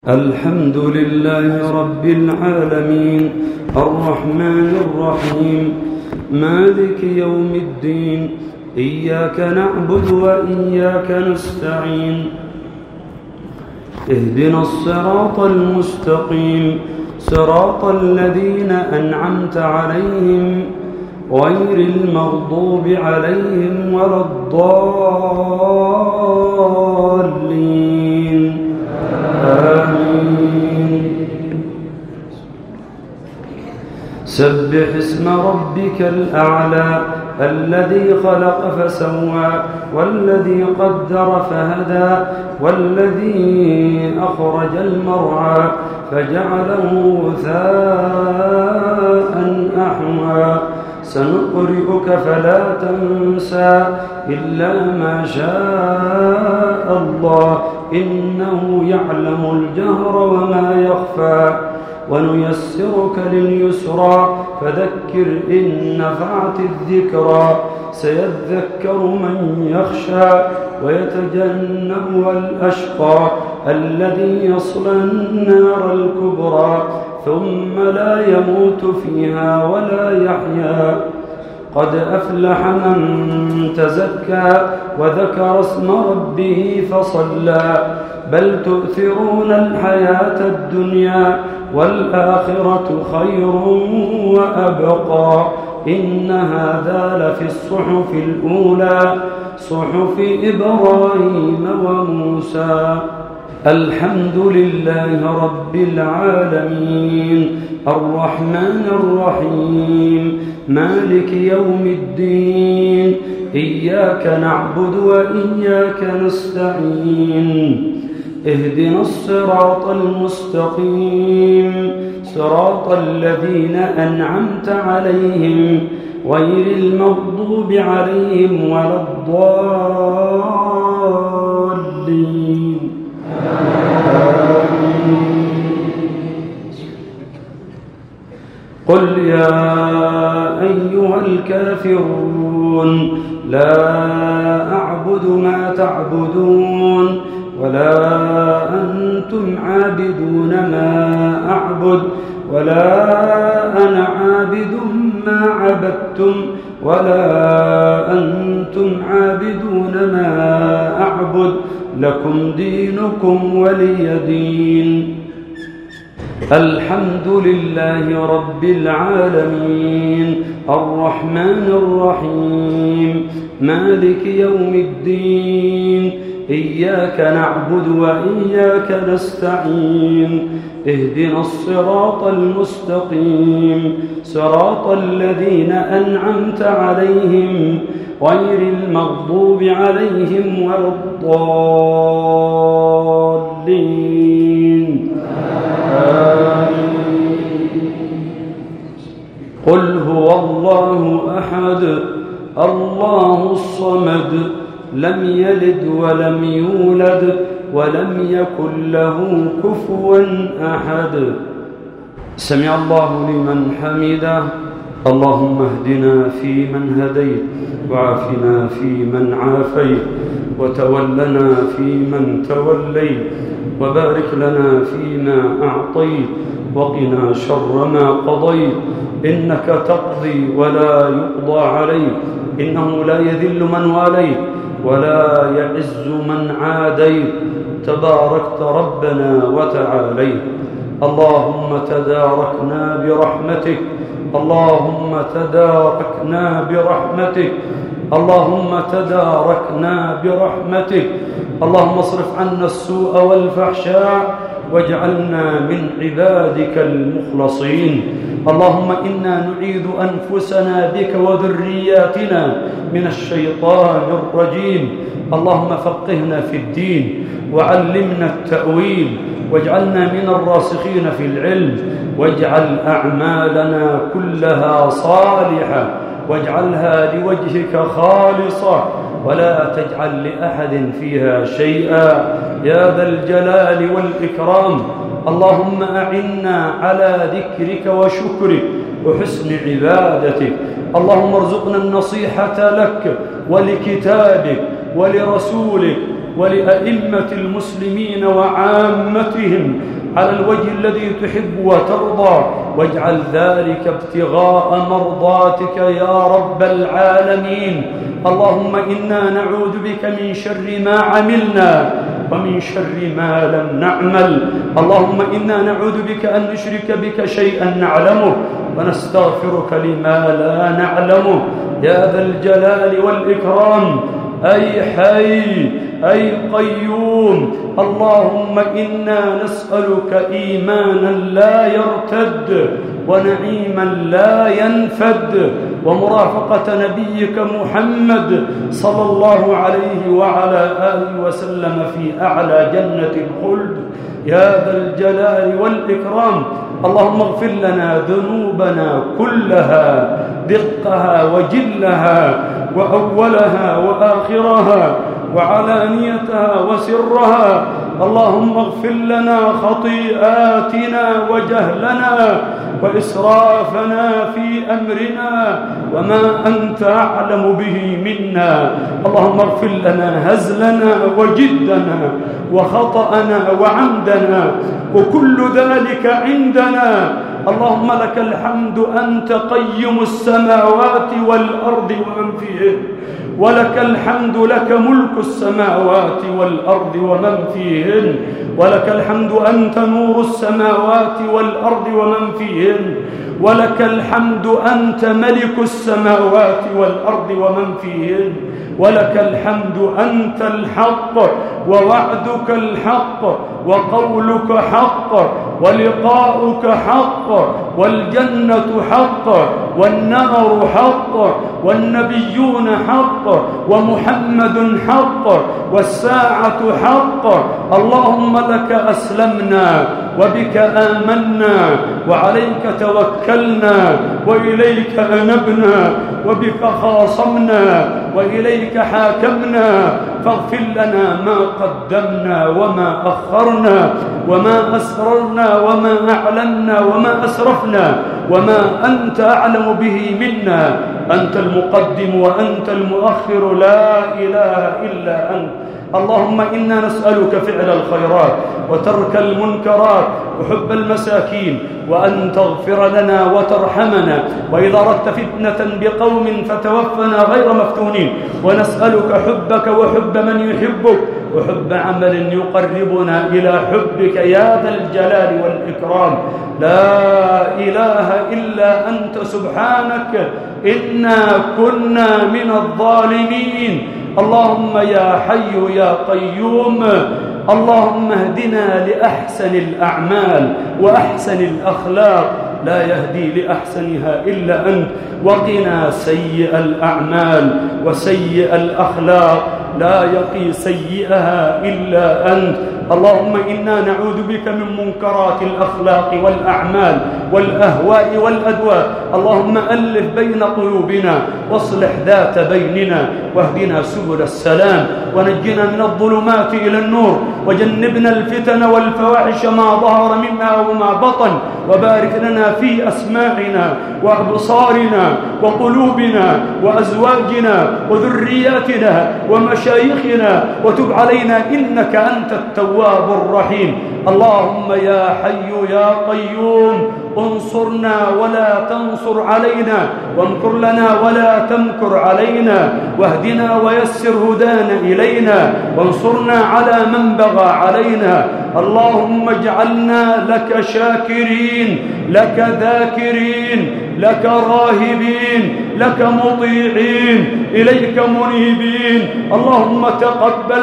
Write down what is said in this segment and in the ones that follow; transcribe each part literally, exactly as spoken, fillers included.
الحمد لله رب العالمين الرحمن الرحيم مالك يوم الدين إياك نعبد وإياك نستعين اهدنا الصراط المستقيم صراط الذين أنعمت عليهم غير المغضوب عليهم ولا الضالين آمين. سبح اسم ربك الأعلى الذي خلق فسوى والذي قدر فهدى والذي أخرج المرعى فجعله غثاء أحوى سنقرئك فلا تنسى إلا ما شاء الله إنه يعلم الجهر وما يخفى ونيسرك لليسرى فذكر إن نفعت الذكرى سيذكر من يخشى ويتجنبها الأشقى الذي يصلى النار الكبرى ثم لا يموت فيها ولا يحيا قد أفلح من تزكى وذكر اسم ربه فصلى بل تؤثرون الحياة الدنيا والآخرة خير وأبقى إن هذا لفي الصحف الأولى صحف إبراهيم وموسى. الحمد لله رب العالمين الرحمن الرحيم مالك يوم الدين إياك نعبد وإياك نستعين اهدنا الصراط المستقيم صراط الذين أنعمت عليهم غير المغضوب عليهم ولا الضالين قل يا أيها الكافرون لا أعبد ما تعبدون ولا أنتم عابدون ما أعبد ولا أنا عابد ما عبدتم ولا أنتم عابدون ما أعبد لكم دينكم ولي دين. الحمد لله رب العالمين الرحمن الرحيم مالك يوم الدين إياك نعبد وإياك نستعين اهدنا الصراط المستقيم صراط الذين أنعمت عليهم غير المغضوب عليهم ولا الضالين آمين. قل هو الله أحد الله الصمد لم يلد ولم يولد ولم يكن له كفوا أحد. سمع الله لمن حمده. اللهم اهدنا فيمن هديت وعافنا فيمن عافيت وتولنا فيمن توليت وبارك لنا فيما أعطيت وقنا شر ما قضيت إنك تقضي ولا يقضى عليك إنه لا يذل من واليت ولا يعز من عاديت تباركت ربنا وتعاليت. اللهم تداركنا برحمتك اللهم تداركنا برحمتك اللهم تداركنا برحمتك. اللهم اصرف عنا السوء والفحشاء واجعلنا من عبادك المخلصين. اللهم إنا نعيذ أنفسنا بك وذرياتنا من الشيطان الرجيم. اللهم فقهنا في الدين وعلمنا التأويل واجعلنا من الراسخين في العلم واجعل أعمالنا كلها صالحة واجعلها لوجهك خالصة ولا تجعل لأحد فيها شيئا يا ذا الجلال والإكرام. اللهم أعنا على ذكرك وشكرك وحسن عبادتك. اللهم ارزقنا النصيحة لك ولكتابك ولرسولك ولأئمة المسلمين وعامتهم على الوجه الذي تحب وترضى، واجعل ذلك ابتغاء مرضاتك يا رب العالمين. اللهم إنا نعوذ بك من شر ما عملنا ومن شر ما لم نعمل. اللهم إنا نعوذ بك أن نشرك بك شيئا نعلمه ونستغفرك لما لا نعلمه يا ذا الجلال والإكرام. أي حي أي قيوم، اللهم إنا نسألك إيمانا لا يرتد ونعيما لا ينفد ومرافقة نبيك محمد صلى الله عليه وعلى آله وسلم في أعلى جنة الخلد يا ذا الجلال والإكرام. اللهم اغفر لنا ذنوبنا كلها دقها وجلها وأولها وآخرها وعلانيتها وسرها. اللهم اغفر لنا خطيئاتنا وجهلنا وإسرافنا في أمرنا وما أنت أعلم به منا. اللهم اغفر لنا هزلنا وجدنا وخطأنا وعمدنا وكل ذلك عندنا. اللهم لك الحمد أنت قيم السماوات والأرض ومن فيهن، ولك الحمد لك ملك السماوات والأرض ومن فيهن، ولك الحمد أنت نور السماوات والأرض ومن فيهن، ولك الحمد أنت ملك السماوات والأرض ومن فيهن، ولك الحمد أنت الحق ووعدك الحق وقولك حق ولقاؤك حق والجنة حق والنار حق والنبيون حق ومحمد حق والساعة حق. اللهم لك أسلمنا وبك آمنا وعليك توكلنا وإليك أنبنا وبك خاصمنا وإليك حاكمنا. فاغفر لنا ما قدمنا وما أخرنا وما أسررنا وما أعلنا وما أسرفنا وما أنت أعلم به منا. أنت المقدم وأنت المؤخر، لا إله إلا أنت. اللهم إنا نسألك فعل الخيرات وترك المنكرات وحب المساكين، وأن تغفر لنا وترحمنا، وإذا أردت فتنة بقوم فتوفنا غير مفتونين. ونسألك حبك وحب من يحبك وحب عمل يقربنا إلى حبك يا ذا الجلال والإكرام. لا إله إلا أنت سبحانك إنا كنا من الظالمين. اللهم يا حي يا قيوم، اللهم اهدنا لأحسن الأعمال وأحسن الأخلاق، لا يهدي لأحسنها إلا أنت. وقنا سيء الأعمال وسيء الأخلاق، لا يقي سيئها إلا أنت. اللهم إنا نعوذ بك من منكرات الأخلاق والأعمال والأهواء والأدواء. اللهم ألف بين قلوبنا واصلح ذات بيننا واهدنا سبل السلام ونجنا من الظلمات إلى النور وجنبنا الفتن والفواحش ما ظهر منها وما بطن. وبارك لنا في أسماعنا وأبصارنا وقلوبنا وأزواجنا وذرياتنا ومشايخنا، وتب علينا إنك أنت التواب الرحيم. اللهم يا حي يا قيوم انصرنا ولا تنصر علينا، وامكر لنا ولا تمكر علينا، واهدنا ويسر هدانا إلينا، وانصرنا على من بغى علينا. اللهم اجعلنا لك شاكرين، لك ذاكرين، لك راهبين، لك مطيعين، إليك منيبين. اللهم تقبل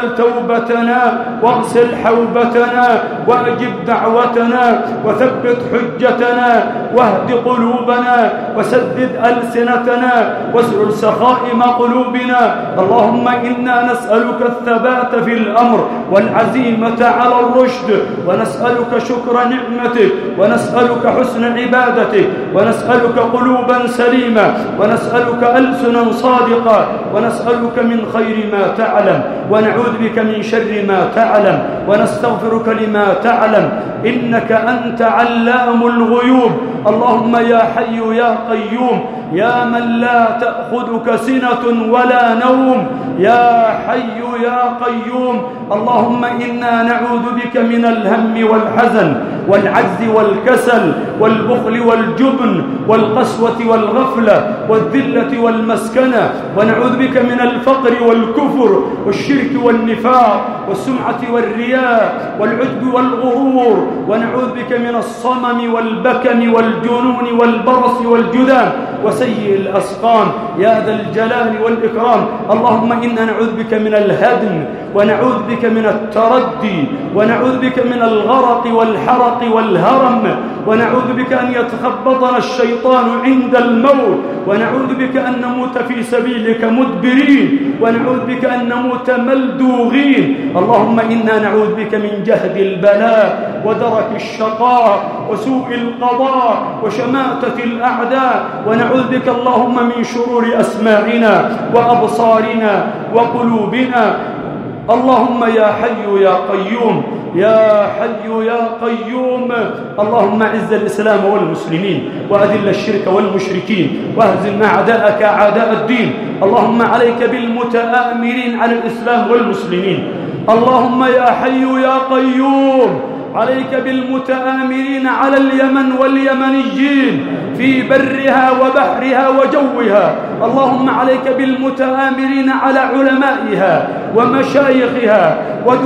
توبتنا واغسل حوبتنا وأجب دعوتنا وثبت حجتنا واهد قلوبنا وسدد ألسنتنا واسلل سخائم قلوبنا. اللهم إنا نسألك الثبات في الأمر والعزيمة على الرشد، ونسألك شكر نعمتك، ونسألك حسن عبادتك، ونسألك قلوبا سليمة، ونسألك ألسنا صادقة، ونسألك من خير ما تعلم، ونعوذ بك من شر ما تعلم، ونستغفرك لما تعلم، إنك أنت علام الغيوب. اللهم يا حي يا قيوم يا من لا تأخذك سنة ولا نوم، يا حي يا قيوم. اللهم إنا نعوذ بك من الهم والحزن والعجز والكسل والبخل والجبن والقسوة والغفلة والذلة والمسكنة، ونعوذ بك من الفقر والكفر والشرك والنفاق والسمعة والرياء والعجب والغرور، ونعوذ بك من الصمم والبكم والجنون والبرص والجذام وسيء الأسقام يا ذا الجلال والإكرام. اللهم إنا نعوذ بك من الهدم، ونعوذ بك من التردي، ونعوذ بك من الغرق والحرق والهرم، ونعوذ بك أن يتخبطنا الشيطان عند الموت، ونعوذ بك أن نموت في سبيلك مدبرين، ونعوذ بك أن نموت ملدوغين. اللهم إنا نعوذ بك من جهد البلاء ودرك الشقاء وسوء القضاء وشماتة الأعداء، ونعوذ بك اللهم من شرور أسماعنا وأبصارنا وقلوبنا. اللهم يا حي يا قيوم يا حي يا قيوم. اللهم اعز الإسلام والمسلمين وأذل الشرك والمشركين واهزم أعداءك أعداء الدين. اللهم عليك بالمتآمرين على الإسلام والمسلمين. اللهم يا حي يا قيوم عليك بالمتآمرين على اليمن واليمنيين في برها وبحرها وجوها. اللهم عليك بالمتآمرين على علمائها ومشايخها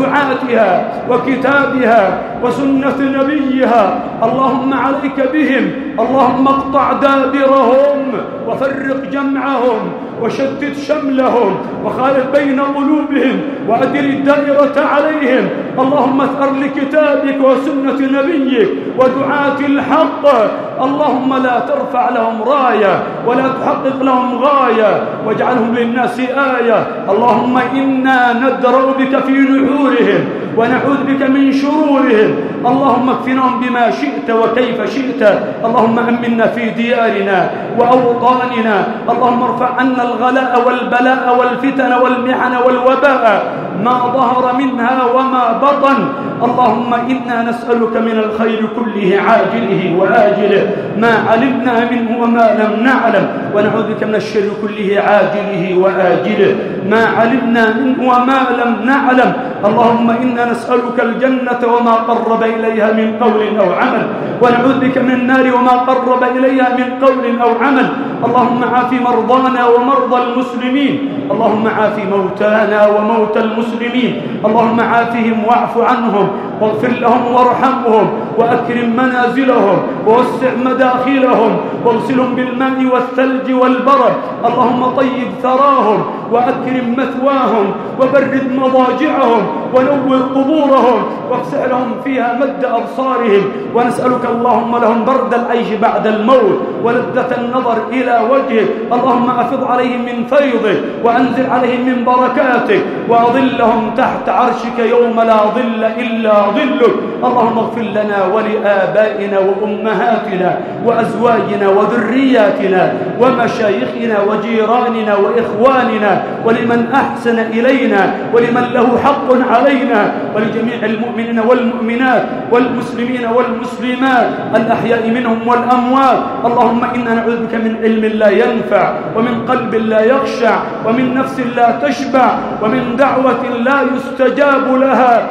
ودعاتها وكتابها وسنة نبيها. اللهم عليك بهم، اللهم اقطع دابرهم وفرق جمعهم وشتت شملهم وخالف بين قلوبهم وأدر الدائرة عليهم. اللهم اثأر لكتابك وسنة نبيك ودعاة الحق. اللهم لا ترفع لهم راية ولا تحقق لهم غاية واجعلهم للناس آية. اللهم إنا ندرأ بك في نحورهم ونعوذ بك من شرورهم. اللهم اكفنهم بما شئت وكيف شئت. اللهم أمنا في ديارنا وأوطاننا. اللهم ارفع عنا الغلاء والبلاء والفتن والمحن والوباء ما ظهر منها وما بطن. اللهم إنا نسألك من الخير كله عاجله وآجله ما علمنا منه وما لم نعلم، ونعوذ بك من الشر كله عاجله وآجله ما علمنا منه وما لم نعلم. اللهم إنا نسألك الجنة وما قرب إليها من قول أو عمل، ونعوذ بك من النار وما قرب إليها من قول أو عمل. اللهم عاف مرضانا ومرضى المسلمين. اللهم عاف موتانا وموتى المسلمين. اللهم عافهم واعف عنهم واغفر لهم وارحمهم وأكرم منازلهم ووسع مداخلهم واغسلهم بالماء والثلج والبرد. اللهم طيب ثراهم وأكرم مثواهم وبرد مضاجعهم ونور قبورهم وافسح لهم فيها مد أبصارهم. ونسألك اللهم لهم برد العيش بعد الموت ولذة النظر إلى وجهك. اللهم أفض عليهم من فيضك وأنزل عليهم من بركاتك وأظلهم تحت عرشك يوم لا ظل إلا ظلك. اللهم اغفر لنا ولآبائنا وأمهاتنا وأزواجنا وذرياتنا ومشايخنا وجيراننا وإخواننا ولمن أحسن إلينا ولمن له حق علينا ولجميع المؤمنين والمؤمنات والمسلمين والمسلمات الأحياء منهم والأموات. اللهم إنا نعوذ بك من علم لا ينفع ومن قلب لا يخشع ومن نفس لا تشبع ومن دعوة لا يستجاب لها.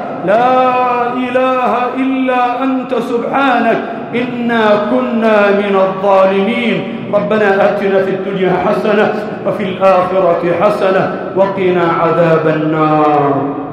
لا إله إلا أنت سبحانك إنا كنا من الظالمين. ربنا آتنا في الدنيا حسنة وفي الآخرة حسنة وقنا عذاب النار.